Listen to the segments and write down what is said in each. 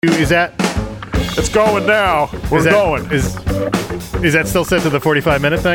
Is that It's going now. We're going. Is that still set to the 45-minute thing?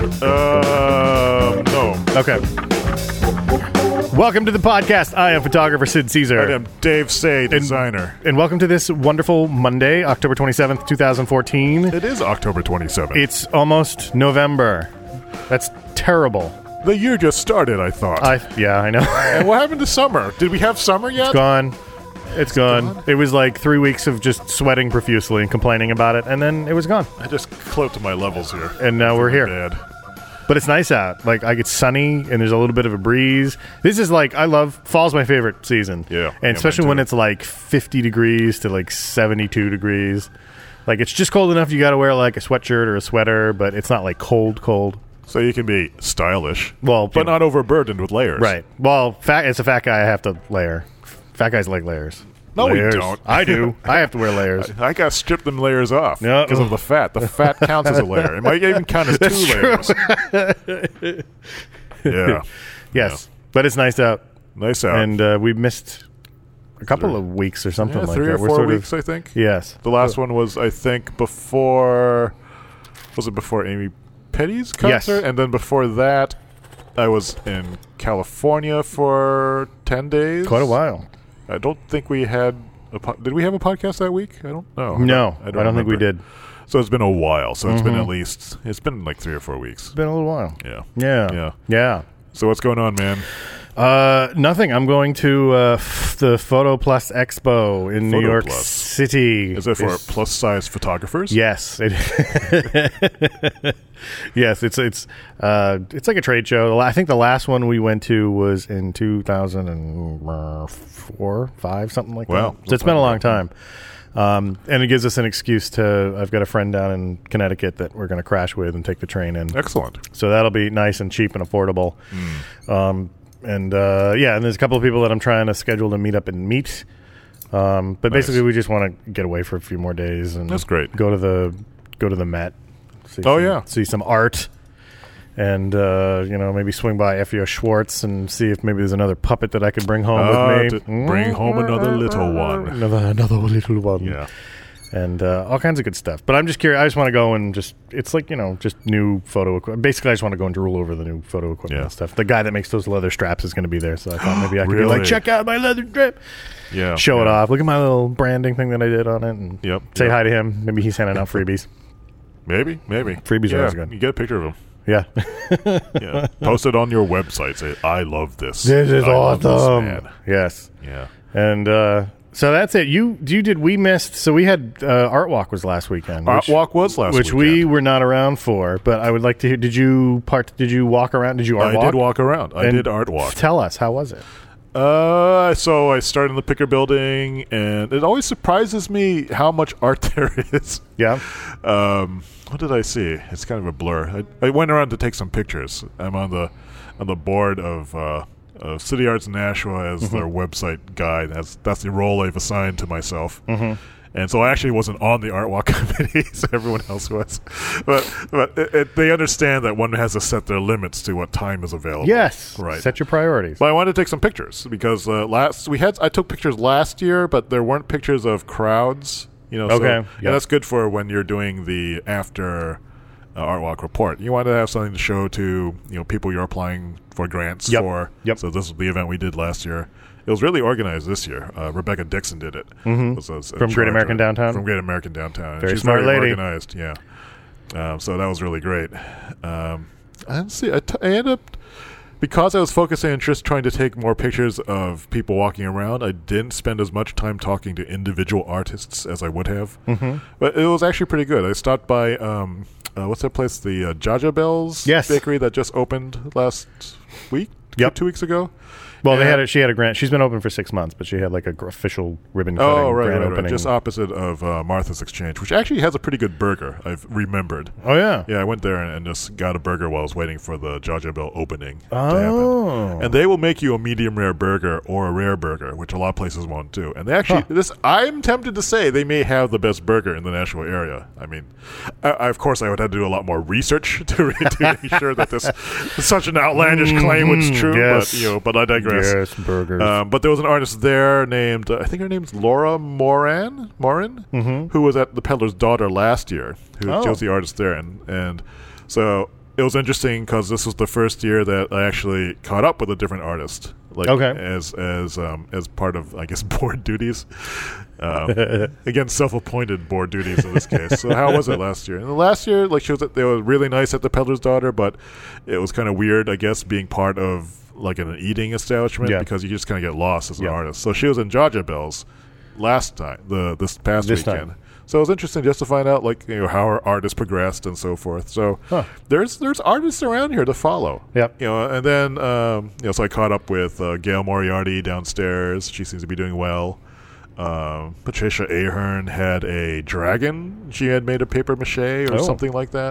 No. Okay. Welcome to the podcast. I am photographer Sid Caesar. I am Dave Say, designer. And welcome to this wonderful Monday, October 27th, 2014. It is October 27th. It's almost November. That's terrible. The year just started, I thought. Yeah, I know. And what happened to summer? Did we have summer yet? It's gone. It's gone. It was like 3 weeks of just sweating profusely and complaining about it, and then it was gone. I just clipped my levels here. And now we're here. Bad. But it's nice out. Like, it's sunny, and there's a little bit of a breeze. This is like, fall's my favorite season. Yeah. And especially when it's like 50 degrees to like 72 degrees. Like, it's just cold enough you got to wear like a sweatshirt or a sweater, but it's not like cold. So you can be stylish, Well, but not overburdened with layers. Right. Well, as a fat guy, I have to layer. Fat guys like layers. No, layers. we don't. I do. I have to wear layers. I got to strip them layers off No. because of the fat. The fat counts as a layer. It might even count as two layers. Yeah. Yes. But it's nice out. Nice out. And we missed a couple of weeks or something like that. 3 or 4 weeks, I think. Yes. The last one was, I think, before Amy Petty's concert? Yes. And then before that, I was in California for 10 days. Quite a while. I don't think we had did we have a podcast that week? I don't know. No, I don't think we did. So it's been a while. So it's been like 3 or 4 weeks. It's been a little while. Yeah. Yeah. So what's going on, man? Nothing. I'm going to the Photo Plus Expo in New York City. Is it for plus-size photographers? Yes. Yes, it's like a trade show. I think the last one we went to was in 2004, 5, something like that. So it's been a long time. And it gives us an excuse I've got a friend down in Connecticut that we're going to crash with and take the train in. Excellent. So that'll be nice and cheap and affordable. And there's a couple of people that I'm trying to schedule to meet up and meet. But basically, we just want to get away for a few more days. And that's great. Go to the Met. See some art. And, maybe swing by F.E.O. Schwartz and see if maybe there's another puppet that I could bring home with me. Bring home another little one. Another little one. Yeah. And all kinds of good stuff. But I'm just curious. I just want to go and it's like, just new photo equipment. Basically, I just want to go and drool over the new photo equipment and stuff. The guy that makes those leather straps is going to be there. So I thought maybe I could be like, check out my leather strap. Yeah. Show it off. Look at my little branding thing that I did on it. And say hi to him. Maybe he's handing out freebies. Maybe. Freebies are always good. You get a picture of him. Yeah. Yeah. Post it on your website. Say, I love this. This is awesome. This man. Yes. Yeah. And so that's it. We missed. So we had Art Walk was last weekend. Art Walk was last weekend. Which we were not around for. But I would like to hear, did you walk around? Did you art walk? I did walk around. I did art walk. Tell us, how was it? So I started in the Picker Building, and it always surprises me how much art there is. Yeah. What did I see? It's kind of a blur. I went around to take some pictures. I'm on the board of City Arts Nashua as their website guy. That's the role I've assigned to myself. And so I actually wasn't on the Art Walk committee, so everyone else was. But they understand that one has to set their limits to what time is available. Yes, right. Set your priorities. But I wanted to take some pictures because I took pictures last year, but there weren't pictures of crowds. And that's good for when you're doing the after Art Walk report. You want to have something to show to people you're applying for grants for. Yep. So this was the event we did last year. It was really organized this year. Rebecca Dixon did it. From Great American Downtown? From Great American Downtown. Very She's smart very lady. Organized, yeah. So that was really great. I ended up, because I was focusing on just trying to take more pictures of people walking around, I didn't spend as much time talking to individual artists as I would have. But it was actually pretty good. I stopped by, what's that place? The Jaja Bells bakery that just opened last week? 2 weeks ago. Well, she had a grant. She's been open for 6 months, but she had like a official ribbon cutting grand opening. Just opposite of Martha's Exchange, which actually has a pretty good burger, I've remembered. Oh, yeah? Yeah, I went there and just got a burger while I was waiting for the Jaja Bell opening to happen. And they will make you a medium rare burger or a rare burger, which a lot of places won't do. And they actually, I'm tempted to say they may have the best burger in the Nashua area. I mean, of course, I would have to do a lot more research to make sure that this is such an outlandish claim was true, but I digress. Yes. Yes, burgers. But there was an artist there named, I think her name's Laura Morin, who was at The Peddler's Daughter last year. She was the artist there. And so it was interesting because this was the first year that I actually caught up with a different artist. Like as part of, I guess, board duties. Again, self-appointed board duties in this case. So how was it last year? And the last year, like, they were really nice at The Peddler's Daughter, but it was kind of weird, I guess, being part of like an eating establishment because you just kind of get lost as an artist. So she was in Jaja Bells last time, this past weekend. So it was interesting just to find out, like, how her art has progressed and so forth. So there's artists around here to follow. Yep. And then so I caught up with Gail Moriarty downstairs. She seems to be doing well. Patricia Ahern had a dragon. She had made a paper mache or something like that.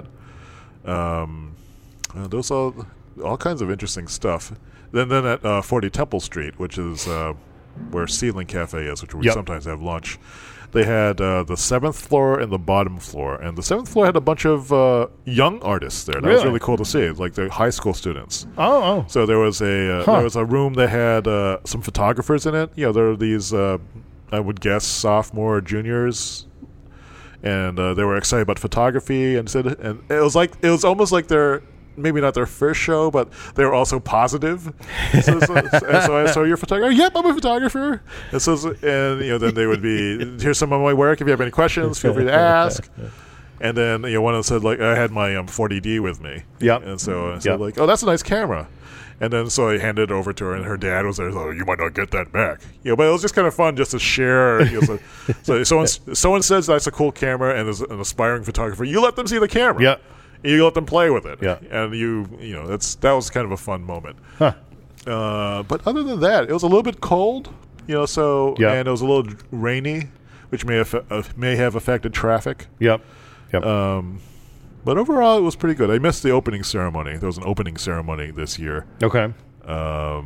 Those are all kinds of interesting stuff. Then at 40 Temple Street, which is where Ceiling Cafe is, which we sometimes have lunch. They had the 7th floor and the bottom floor. And the 7th floor had a bunch of young artists there. That was really cool to see. Like the high school students. Oh. So there was a room that had some photographers in it. There were these, I would guess, sophomore, juniors. And they were excited about photography. And it was almost like they're, maybe not their first show, but they were also positive. So I saw your photographer. Yep, I'm a photographer. And then they would be, here's some of my work. If you have any questions, feel free to ask. And then one of them said, like, I had my 40D with me. Yep. And so I said, like, oh, that's a nice camera. And then so I handed it over to her, and her dad was there. Oh, you might not get that back. But it was just kind of fun just to share. So someone says that's a cool camera, and is an aspiring photographer. You let them see the camera. Yeah. You let them play with it. Yeah. And that was kind of a fun moment. Huh. But other than that, it was a little bit cold. And it was a little rainy, which may have affected traffic. Yep. But overall, it was pretty good. I missed the opening ceremony. There was an opening ceremony this year. Okay. But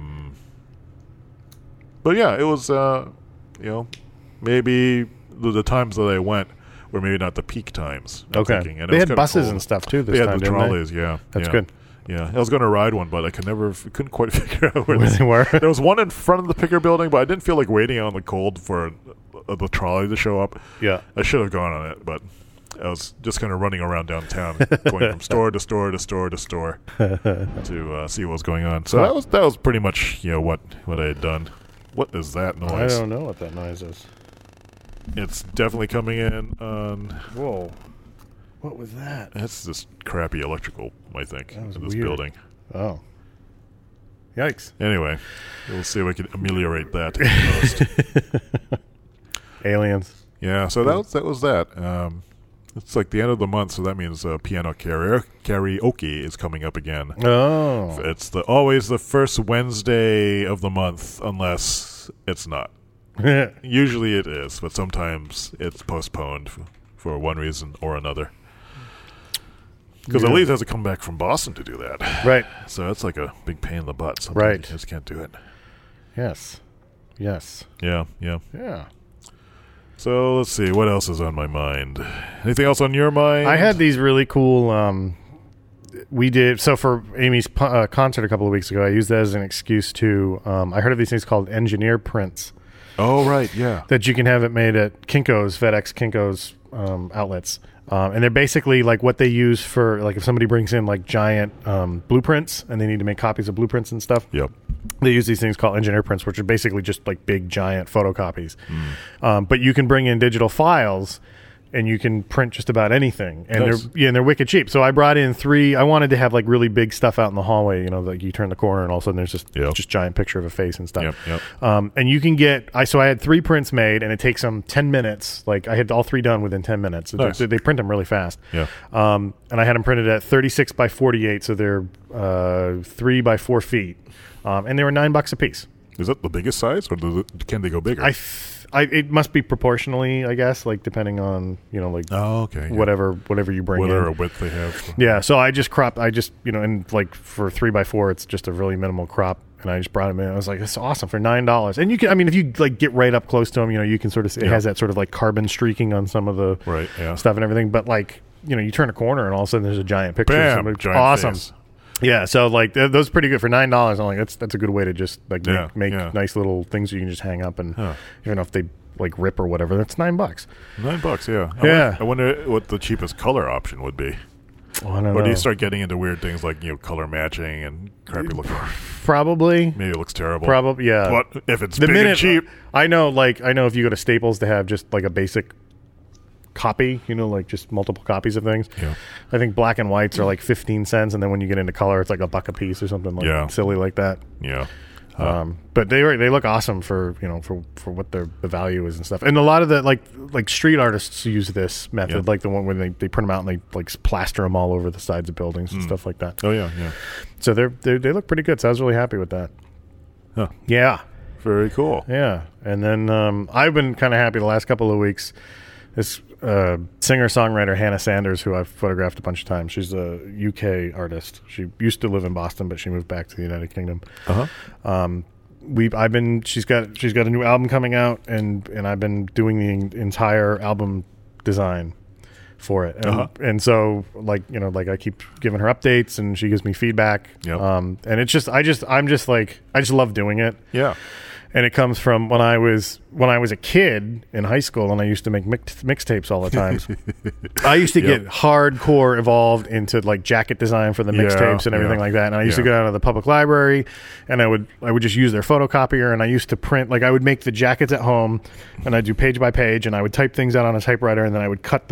yeah, it was, maybe the times that I went were maybe not the peak times. Okay. They had buses and stuff, too, this time, They had the trolleys, That's good. Yeah, I was going to ride one, but I couldn't quite figure out where they were. There was one in front of the Picker building, but I didn't feel like waiting out in the cold for the trolley to show up. Yeah. I should have gone on it, but I was just kind of running around downtown, going from store to store to store to store to see what was going on. So that was pretty much what I had done. What is that noise? I don't know what that noise is. It's definitely coming in on... Whoa. What was that? That's just crappy electrical, I think, in this weird. building. Oh. Yikes. Anyway, we'll see if we can ameliorate that in post. Aliens. Yeah, so that was that. It's like the end of the month, so that means piano karaoke is coming up again. Oh. It's always the first Wednesday of the month, unless it's not. Usually it is, but sometimes it's postponed for one reason or another. Because Elise has to come back from Boston to do that. Right. So that's like a big pain in the butt. Sometimes you just can't do it. Yes. Yeah. Yeah. So let's see. What else is on my mind? Anything else on your mind? I had these really cool... we did... So for Amy's concert a couple of weeks ago, I used that as an excuse to... I heard of these things called engineer prints. Oh, right, yeah. That you can have it made at Kinko's, FedEx Kinko's outlets. And they're basically like what they use for, like, if somebody brings in like giant blueprints and they need to make copies of blueprints and stuff. Yep. They use these things called engineer prints, which are basically just like big giant photocopies. But you can bring in digital files and you can print just about anything. And they're wicked cheap. So I brought in 3. I wanted to have like really big stuff out in the hallway, like you turn the corner and all of a sudden there's just giant picture of a face and stuff. Yep. And you can get, I had 3 prints made and it takes them 10 minutes. Like I had all 3 done within 10 minutes. Nice. They print them really fast. Yeah. And I had them printed at 36 by 48. So they're 3 by 4 feet. And they were $9 a piece. Is that the biggest size or can they go bigger? It must be proportionally, I guess, like depending on whatever you bring in. Whatever width they have. Yeah, so I just cropped. And like for 3 by 4, it's just a really minimal crop, and I just brought them in. I was like, "It's awesome for $9." And you can, if you like get right up close to them, you can sort of see, it has that sort of like carbon streaking on some of the stuff and everything. But like you turn a corner and all of a sudden there's a giant picture. Bam, of somebody. giant Awesome. face. Yeah, so like those are pretty good for $9. I'm like, that's a good way to just like make yeah. nice little things you can just hang up, and even if they like rip or whatever, that's $9. $9, yeah. Yeah. I wonder what the cheapest color option would be. Well, I don't or know. do you start getting into weird things like color matching and crappy looking? Probably. Maybe it looks terrible. Probably, yeah. But if it's big and cheap, I know if you go to Staples to have just like a basic copy, like just multiple copies of things. Yeah. I think black and whites are like 15 cents, and then when you get into color, it's like $1 a piece or something like silly like that. Yeah. But they look awesome for for what the value is and stuff. And a lot of the like street artists use this method, like the one where they print them out and they like plaster them all over the sides of buildings and stuff like that. Oh yeah. So they look pretty good. So I was really happy with that. Huh. Yeah. Very cool. Yeah. And then I've been kind of happy the last couple of weeks. This singer-songwriter Hannah Sanders, who I've photographed a bunch of times. She's a UK artist. She used to live in Boston, but she moved back to the United Kingdom. She's got a new album coming out, and I've been doing the entire album design for it. And so like I keep giving her updates, and she gives me feedback. And it's just I just love doing it. Yeah. And it comes from when I was a kid in high school, and I used to make mixtapes all the time. I used to get hardcore involved into like jacket design for the mixtapes and everything like that. And I used to go down to the public library, and I would just use their photocopier, and I used to print, like I would make the jackets at home, and I'd do page by page, and I would type things out on a typewriter, and then I would cut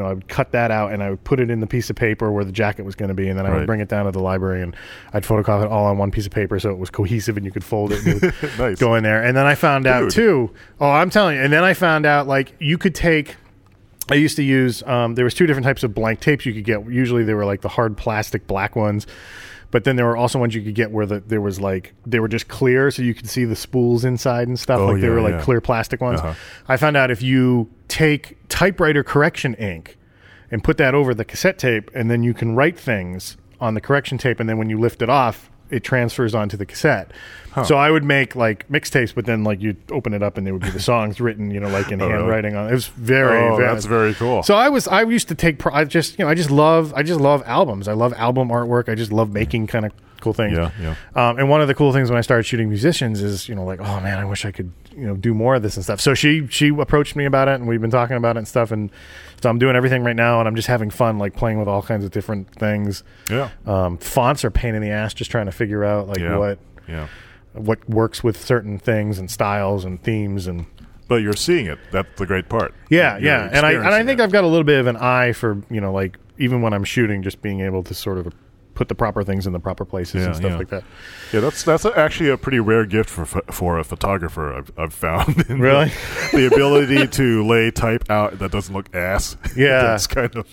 that out, and I would put it in the piece of paper where the jacket was going to be, and then I would bring it down to the library, and I'd photocopy it all on one piece of paper so it was cohesive and you could fold it and nice. Go in there. And then I found out too. Oh, I'm telling you. And then I found out like you could take. I used to use. There was two different types of blank tapes you could get. Usually they were like the hard plastic black ones, but then there were also ones you could get where they were just clear, so you could see the spools inside and stuff. They were like clear plastic ones. I found out if you take typewriter correction ink and put that over the cassette tape, and then you can write things on the correction tape, and then when you lift it off, it transfers onto the cassette. So I would make like mixtapes, but then like you'd open it up and there would be the songs written, like in handwriting on it. It was very that's very cool. So I used to take I just love albums. I love album artwork. I just love making kind of cool things. And one of the cool things when I started shooting musicians is, like, oh man, I wish I could, do more of this and stuff. So she approached me about it, and we've been talking about it and stuff. And so I'm doing everything right now, and I'm just having fun, like playing with all kinds of different things. Fonts are a pain in the ass, just trying to figure out like what works with certain things and styles and themes and. But you're seeing it. That's the great part. Yeah. And I think I've got a little bit of an eye for, like even when I'm shooting, just being able to sort of put the proper things in the proper places and stuff like that. Yeah, that's actually a pretty rare gift for a photographer. I've found. Really, the ability to lay type out that doesn't look ass. Yeah, that's kind of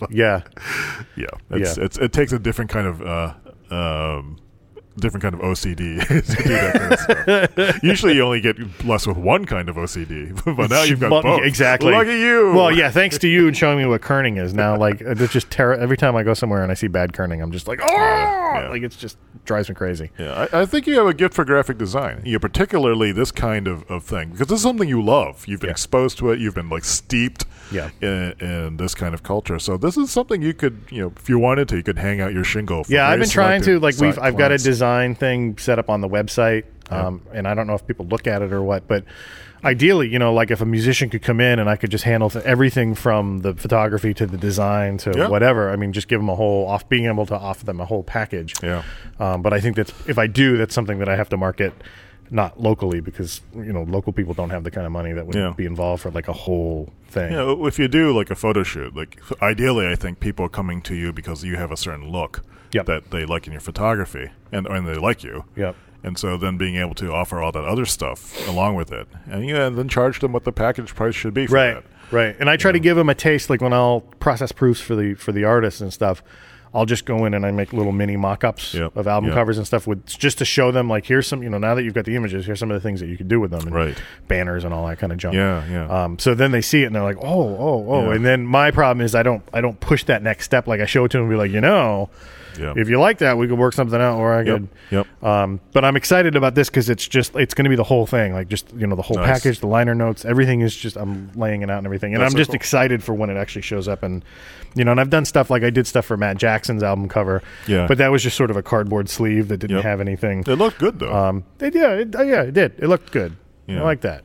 It takes a different kind of OCD to do that kind of stuff. Usually you only get blessed with one kind of OCD, but now you've got both. Exactly. Look at you. Well, yeah, thanks to you and showing me what kerning is. Now, like, it's just every time I go somewhere and I see bad kerning, I'm just like, like it's just drives me crazy. Yeah, I think you have a gift for graphic design. particularly this kind of thing, because this is something you love. You've been exposed to it. You've been like steeped in this kind of culture. So this is something you could, if you wanted to, you could hang out your shingle. I've been trying to. Like, I've got a design thing set up on the website, and I don't know if people look at it or what, but ideally, like if a musician could come in and I could just handle everything from the photography to the design to whatever. I mean, just give them being able to offer them a whole package. But I think that if I do, that's something that I have to market not locally, because local people don't have the kind of money that would be involved for like a whole thing. If you do like a photo shoot, like ideally, I think people are coming to you because you have a certain look that they like in your photography, and they like you. And so then being able to offer all that other stuff along with it, and then charge them what the package price should be for that. Right. And I try to give them a taste, like when I'll process proofs for the artists and stuff. I'll just go in and I make little mini mock-ups of album covers and stuff just to show them, like, here's some, now that you've got the images, here's some of the things that you could do with them, and banners and all that kind of junk. So then they see it and they're like, oh. And then my problem is I don't push that next step. Like, I show it to them and be like, if you like that, we could work something out, or I could. But I'm excited about this because it's going to be the whole thing, like just the whole package, the liner notes, everything is just I'm laying it out and everything, and I'm just excited for when it actually shows up, and and I've done stuff like I did stuff for Matt Jackson's album cover, but that was just sort of a cardboard sleeve that didn't have anything. It looked good though. It did. It looked good. I like that.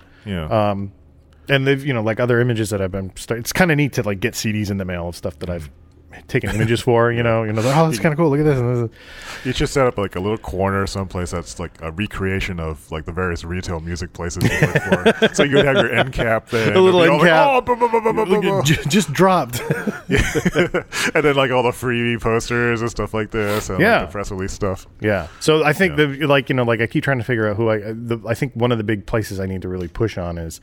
And they've, like other images that I've been, it's kind of neat to like get CDs in the mail of stuff that I've taken images for, oh, that's kind of cool. Look at this. You should set up like a little corner someplace that's like a recreation of like the various retail music places you look for. So you'd have your end cap there. A little end cap. Like, just dropped. And then like all the free posters and stuff like this. And like the press release stuff. Yeah. So I think I keep trying to figure out who I think one of the big places I need to really push on is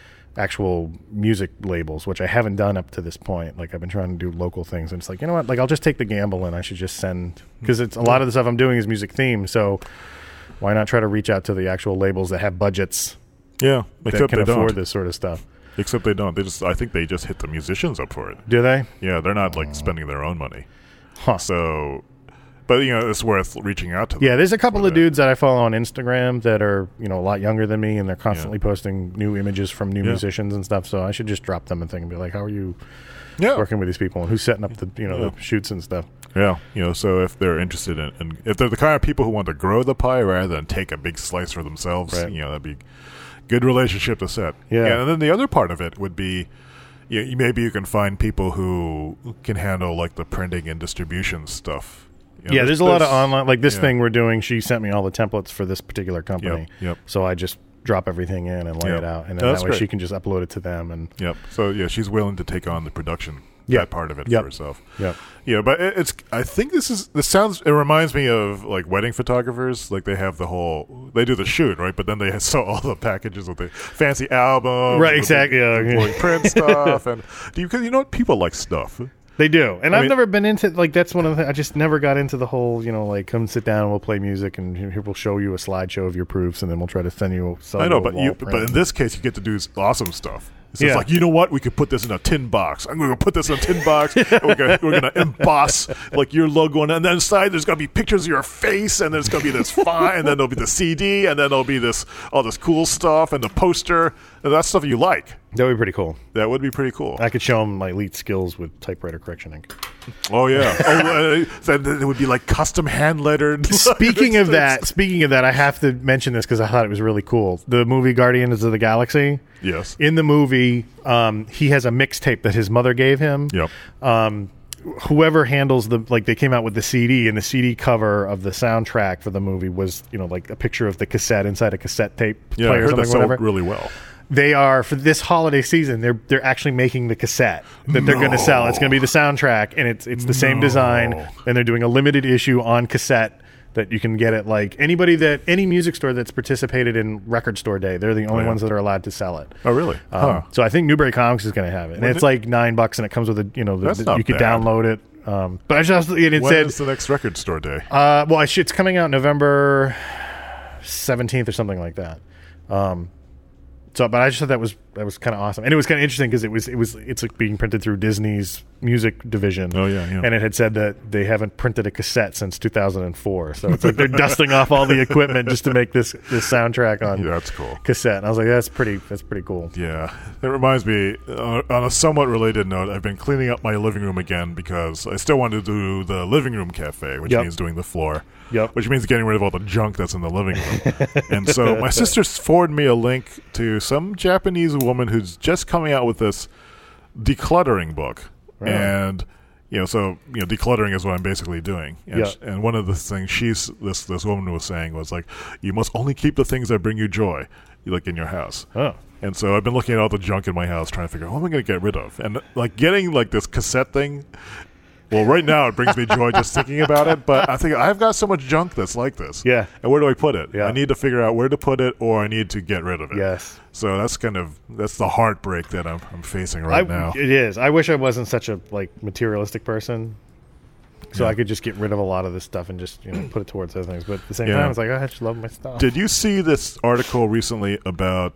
actual music labels, which I haven't done up to this point. Like I've been trying to do local things, and it's like, what? Like I'll just take the gamble, and I should just send, because it's a lot of the stuff I'm doing is music themed. So why not try to reach out to the actual labels that have budgets? Yeah, that can afford this sort of stuff. Except they don't. I think they just hit the musicians up for it. Do they? Yeah, they're not like spending their own money. Huh. So. But, it's worth reaching out to them. Yeah, there's a couple of dudes that I follow on Instagram that are, a lot younger than me, and they're constantly posting new images from new musicians and stuff. So I should just drop them a thing and be like, how are you working with these people? And who's setting up the, the shoots and stuff? Yeah. So if they're interested in if they're the kind of people who want to grow the pie rather than take a big slice for themselves, that'd be a good relationship to set. Yeah. And then the other part of it would be, maybe you can find people who can handle, like, the printing and distribution stuff. There's a lot of online, like this thing we're doing. She sent me all the templates for this particular company. So I just drop everything in and lay it out, and then that way she can just upload it to them. And so she's willing to take on the production that part of it for herself. But I think it reminds me of like wedding photographers. Like they have they do the shoot, right? But then they sell all the packages with the fancy albums, right? Exactly. Print stuff, and what, people like stuff. They do. And I've never been into, like, that's one of the, I just never got into the whole, like, come sit down and we'll play music and here we'll show you a slideshow of your proofs and then we'll try to send you I know, but in this case, you get to do awesome stuff. So it's like, you know what? We could put this in a tin box. I'm going to put this in a tin box. And we're going to emboss like your logo, and then inside there's going to be pictures of your face, and there's going to be this file, and then there'll be the CD, and then there'll be all this cool stuff, and the poster, and that's stuff you like. That would be pretty cool. That would be pretty cool. I could show them my elite skills with typewriter correction ink. Oh yeah. It would be like custom hand lettered. Speaking of that, I have to mention this because I thought it was really cool. The movie Guardians of the Galaxy. Yes. In the movie, he has a mixtape that his mother gave him. Yep. Whoever handles they came out with the CD, and the CD cover of the soundtrack for the movie was, like a picture of the cassette inside a cassette tape player. I heard that sold really well. They are, for this holiday season, they're actually making the cassette that they're going to sell. It's going to be the soundtrack, and it's the same design, and they're doing a limited issue on cassette that you can get at any music store that's participated in Record Store Day. They're the only ones that are allowed to sell it. Oh, really? So I think Newbury Comics is going to have it, and it's like $9, and it comes with you could download it. But I just when is the next Record Store Day? It's coming out November 17th or something like that. But I just thought that was kind of awesome, and it was kind of interesting because it's like being printed through Disney's music division. Oh yeah. And it had said that they haven't printed a cassette since 2004, so it's like they're dusting off all the equipment just to make this soundtrack on that's cool cassette. And I was like, that's pretty cool. Yeah, it reminds me. On a somewhat related note, I've been cleaning up my living room again because I still want to do the living room cafe, which means doing the floor. Yep. Which means getting rid of all the junk that's in the living room. And so my sister forwarded me a link to some Japanese woman who's just coming out with this decluttering book. Right. And, decluttering is what I'm basically doing. And one of the things this woman was saying was like, you must only keep the things that bring you joy, like in your house. Oh. And so I've been looking at all the junk in my house trying to figure out what am I going to get rid of. And like getting like this cassette thing, well, right now it brings me joy just thinking about it, but I think I've got so much junk that's like this. Yeah. And where do I put it? Yeah. I need to figure out where to put it, or I need to get rid of it. Yes. So that's the heartbreak that I'm facing now. It is. I wish I wasn't such a materialistic person, so I could just get rid of a lot of this stuff and just put it towards other things. But at the same time, it's like I just love my stuff. Did you see this article recently about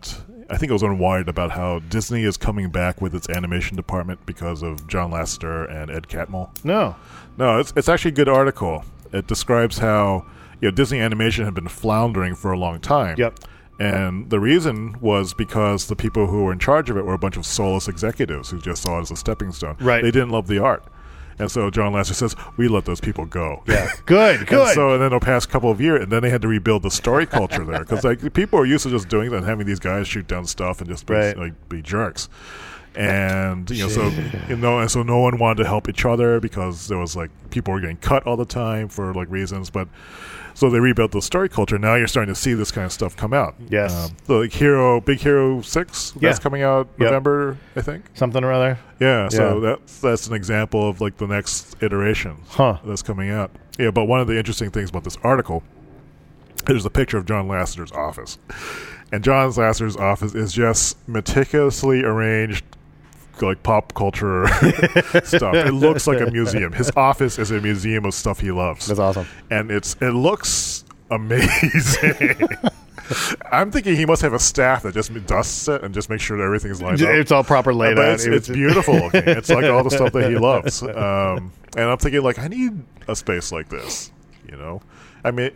I think it was on Wired, about how Disney is coming back with its animation department because of John Lasseter and Ed Catmull. No, it's actually a good article. It describes how Disney animation had been floundering for a long time. Yep. And the reason was because the people who were in charge of it were a bunch of soulless executives who just saw it as a stepping stone. Right. They didn't love the art. And so John Lasseter says, we let those people go. Yeah. Good. And then the past couple of years, and then they had to rebuild the story culture there. Because people are used to just doing that and having these guys shoot down stuff and just be jerks. And so no one wanted to help each other because there was people were getting cut all the time for reasons, but so they rebuilt the story culture. Now you're starting to see this kind of stuff come out. Yes, Big Hero 6 that's coming out November, I think, something or other. Yeah, so that's an example of the next iteration that's coming out. Yeah, but one of the interesting things about this article, there's a picture of John Lasseter's office, and John Lasseter's office is just meticulously arranged pop culture stuff. It looks like a museum. His office is a museum of stuff he loves. That's awesome. And it looks amazing. I'm thinking he must have a staff that just dusts it and just makes sure that everything's lined up. It's all proper laid out. It's beautiful looking. It's all the stuff that he loves. And I'm thinking I need a space like this. I mean,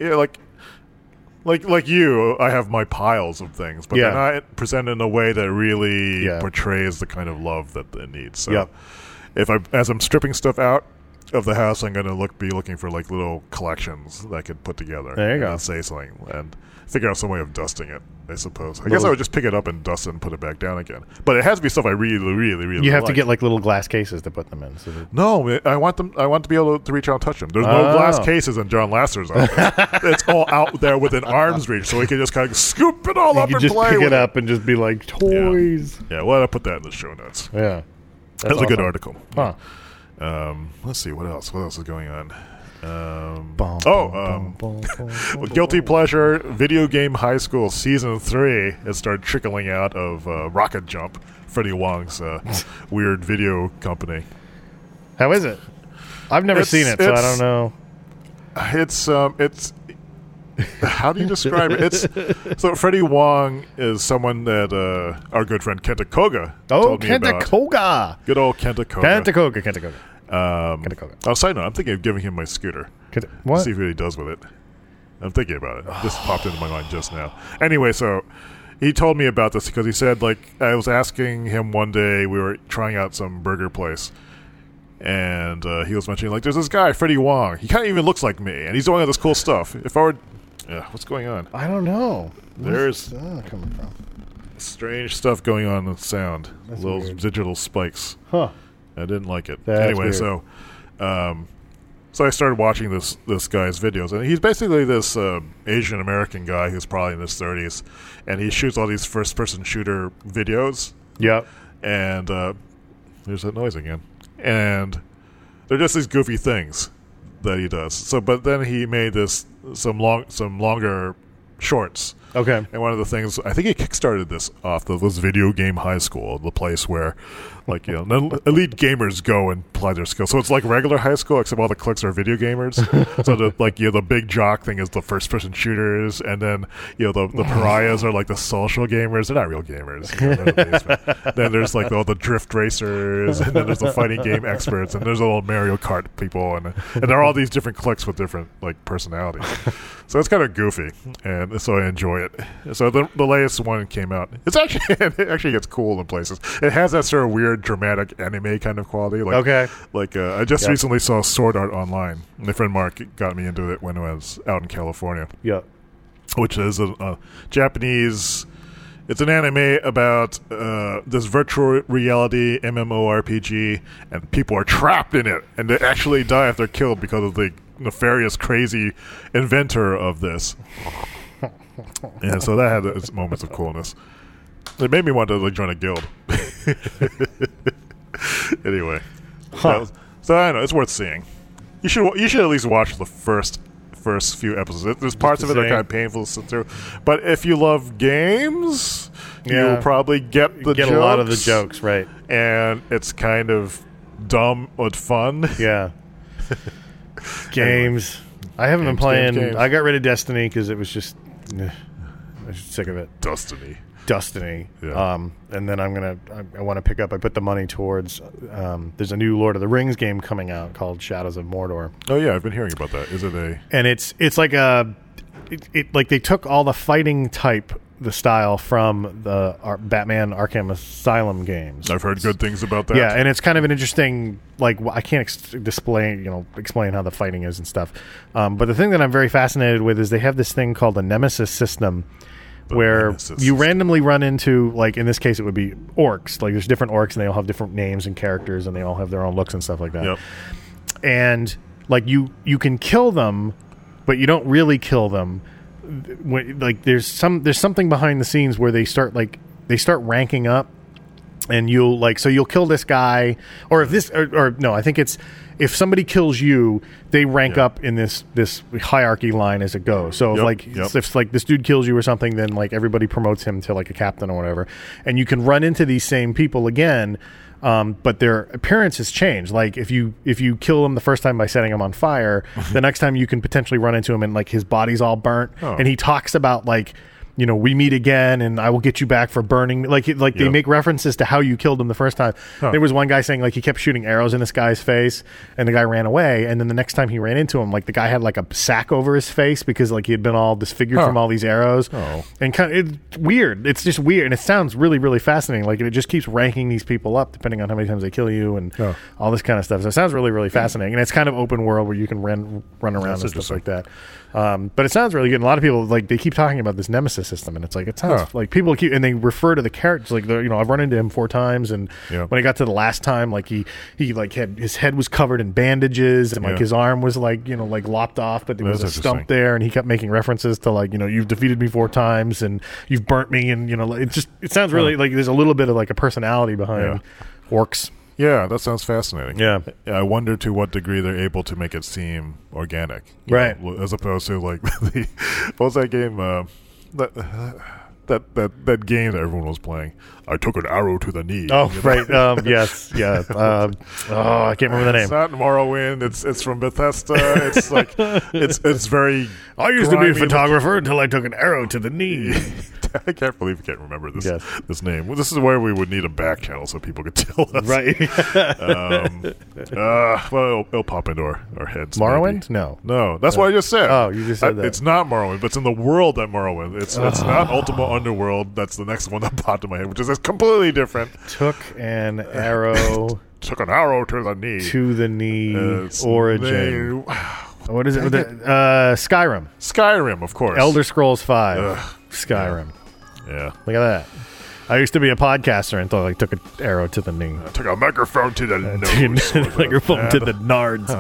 like you, I have my piles of things, but they're not presented in a way that really portrays the kind of love that it needs. So, as I'm stripping stuff out of the house, I'm going to be looking for little collections that I could put together. There you go. And say something and figure out some way of dusting it. I suppose. I guess I would just pick it up and dust it and put it back down again. But it has to be stuff I really, really, really. You have to get little glass cases to put them in. So no, I want to be able to reach out and touch them. There's no glass cases in John Lasseter's office. It's all out there within arm's reach, so we can just kind of scoop it all up and just play pick with it up and just be like toys. Yeah, well, I'll put that in the show notes. Yeah, that was a good article. Huh. Let's see what else. What else is going on? Guilty Pleasure Video Game High School Season 3 has started trickling out of Rocket Jump, Freddie Wong's weird video company. How is it? I've never seen it, so I don't know. It's how do you describe it? So Freddie Wong is someone that our good friend Kenta Koga told me about. Koga. Good old Kenta Koga. Kenta Koga. On a side note, I'm thinking of giving him my scooter. What? See what he does with it. I'm thinking about it. This popped into my mind just now. Anyway, so he told me about this because he said, I was asking him one day, we were trying out some burger place, and he was mentioning, there's this guy, Freddie Wong. He kind of even looks like me, and he's doing all this cool stuff. If I were... what's going on? I don't know. There's coming from? Strange stuff going on with sound. That's little weird. digital spikes. Huh. I didn't like it. That's anyway, weird. so I started watching this guy's videos, and he's basically this Asian American guy who's probably in his 30s, and he shoots all these first person shooter videos. Yep. And there's that noise again. And they're just these goofy things that he does. So, but then he made some longer shorts. Okay. And one of the things, I think he kickstarted this off was Video Game High School, the place where, elite gamers go and apply their skills. So it's like regular high school, except all the cliques are video gamers. So the big jock thing is the first-person shooters, and then, the pariahs are the social gamers. They're not real gamers. They're in the basement. Then there's all the drift racers, and then there's the fighting game experts, and there's all Mario Kart people, and there are all these different cliques with different, personalities. So it's kind of goofy, and so I enjoy it. So the latest one came out. It actually gets cool in places. It has that sort of weird, dramatic anime kind of quality. I just recently saw Sword Art Online. My friend Mark got me into it when I was out in California. Yeah, which is a Japanese. It's an anime about this virtual reality MMORPG, and people are trapped in it, and they actually die if they're killed because of the nefarious, crazy inventor of this. And so that had its moments of coolness. It made me want to join a guild. Anyway, so I know it's worth seeing. You should at least watch the first few episodes. There's parts of it that are kind of painful to sit through, but if you love games, you'll probably get jokes. A lot of the jokes, right? And it's kind of dumb but fun. Yeah. Games. I haven't been playing. Games. I got rid of Destiny because it was just. I was sick of it. Destiny. Destiny. Yeah. And then I want to pick up. I put the money towards. There's a new Lord of the Rings game coming out called Shadows of Mordor. Oh yeah, I've been hearing about that. Is it a? And it's like like they took all the fighting type, the style from the Batman Arkham Asylum games. I've heard good things about that. Yeah, and it's kind of an interesting, like, I can't explain how the fighting is and stuff. But the thing that I'm very fascinated with is they have this thing called the Nemesis system, where you randomly run into, like, in this case it would be orcs. Like, there's different orcs and they all have different names and characters and they all have their own looks and stuff like that. Yep. And like you can kill them, but you don't really kill them. Like there's something behind the scenes where they start ranking up, and you'll kill this guy, or if this or no, I think it's if somebody kills you, they rank up in this hierarchy line as it goes. So if like this dude kills you or something, then like everybody promotes him to like a captain or whatever, and you can run into these same people again. But their appearance has changed. Like if you kill him the first time by setting him on fire, the next time you can potentially run into him and like his body's all burnt, and he talks about like, you know, we meet again and I will get you back for burning. They make references to how you killed him the first time. There was one guy saying like he kept shooting arrows in this guy's face and the guy ran away, and then the next time he ran into him, like the guy had like a sack over his face because like he had been all disfigured from all these arrows. And it's weird. It's just weird, and it sounds really, really fascinating. Like it just keeps ranking these people up depending on how many times they kill you and all this kind of stuff. So it sounds really, really fascinating, and it's kind of open world where you can run around and stuff like that. But it sounds really good. And a lot of people like they keep talking about this Nemesis system, and it's like it sounds like people keep, and they refer to the characters like I've run into him 4 times, and when I got to the last time, like he like had his head was covered in bandages, and like his arm was like lopped off, but there was a stump there, and he kept making references to like you've defeated me 4 times and you've burnt me, and it sounds really like there's a little bit of like a personality behind orcs. Yeah, that sounds fascinating. Yeah. I wonder to what degree they're able to make it seem organic, right? As opposed to like what was that game? That game that everyone was playing. I took an arrow to the knee. Oh, right. Yes. Yeah. I can't remember the name. It's not Morrowind. It's from Bethesda. It's like it's very. I used to be a photographer until I took an arrow to the knee. I can't believe I can't remember this name. Well, this is where we would need a back channel so people could tell us. Right. Well, it'll pop into our heads. Morrowind? Maybe. No. That's what I just said. Oh, you just said that. It's not Morrowind, but it's in the world that Morrowind. It's not Ultima Underworld. That's the next one that popped in my head, which is completely different. Took an arrow. Took an arrow to the knee. To the knee. Origin. What is it? Skyrim. Skyrim, of course. Elder Scrolls 5. Skyrim. Yeah. Look at that. I used to be a podcaster until I took an arrow to the knee. I took a microphone to the nose. Microphone to the nards.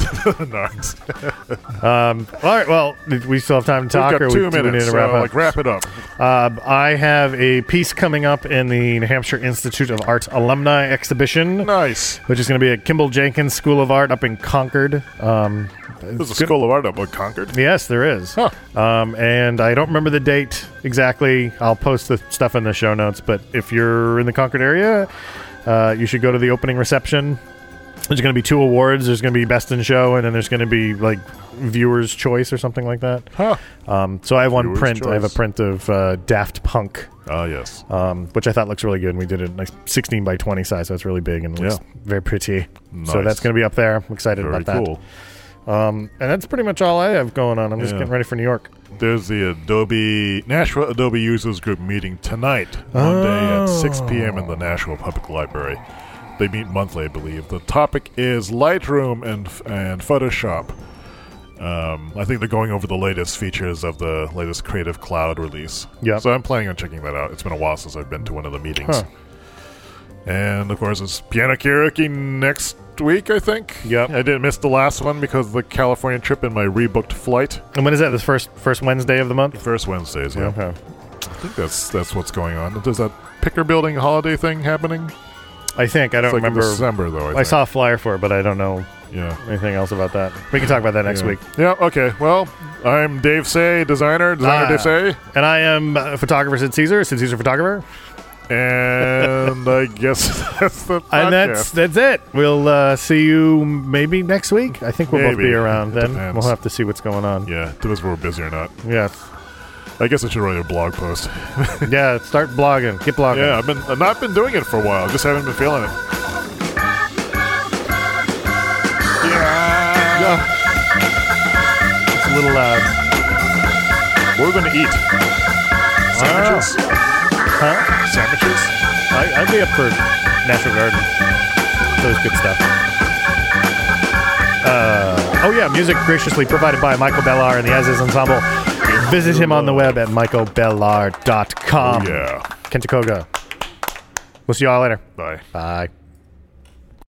Nards. All right. Well, we still have time to talk. We've got 2 minutes. To wrap up? Wrap it up. I have a piece coming up in the New Hampshire Institute of Art Alumni Exhibition. Nice. Which is going to be at Kimball Jenkins School of Art up in Concord. There's a School of Art up in Concord? Yes, there is. Huh. And I don't remember the date exactly. I'll post the stuff in the show notes. But if you're in the Concord area, you should go to the opening reception. There's going to be 2 awards. There's going to be Best in Show, and then there's going to be like Viewer's Choice or something like that. Huh. So I have one Viewer's print. Choice. I have a print of Daft Punk. Oh, yes. Which I thought looks really good. And we did it like 16 by 20 size, so it's really big and looks very pretty. Nice. So that's going to be up there. I'm excited about that. Cool. And that's pretty much all I have going on. I'm just getting ready for New York. There's the Nashville Adobe Users Group meeting tonight, Monday at 6 p.m. in the Nashville Public Library. They meet monthly, I believe. The topic is Lightroom and Photoshop. I think they're going over the latest features of the latest Creative Cloud release. Yeah. So I'm planning on checking that out. It's been a while since I've been to one of the meetings. Huh. And, of course, it's Piano Karaoke next week, I think. Yep. I didn't miss the last one because of the California trip and my rebooked flight. And when is that? This first Wednesday of the month? First Wednesdays, yeah. Okay. I think that's what's going on. There's that Picker Building holiday thing happening? I think. I don't remember. In December, though, I saw a flyer for it, but I don't know anything else about that. We can talk about that next week. Yeah, okay. Well, I'm Dave Say, designer Dave Say. And I am photographer Sid Caesar Photographer. And I guess that's the podcast. And that's it. We'll see you maybe next week. I think we'll both be around then. Depends. We'll have to see what's going on. Yeah, depends if we're busy or not. Yes. I guess I should write a blog post. Yeah, start blogging. Get blogging. Yeah, I've not been doing it for a while. Just haven't been feeling it. Yeah. It's a little What are we going to eat? Sandwiches? Huh? Sandwiches? I'd be up for Natural Garden. That was good stuff. Oh yeah, music graciously provided by Michael Bellar and the As Is Ensemble. Visit him on the web at michaelbellar.com. Oh yeah. Kenta Koga. We'll see you all later. Bye. Bye.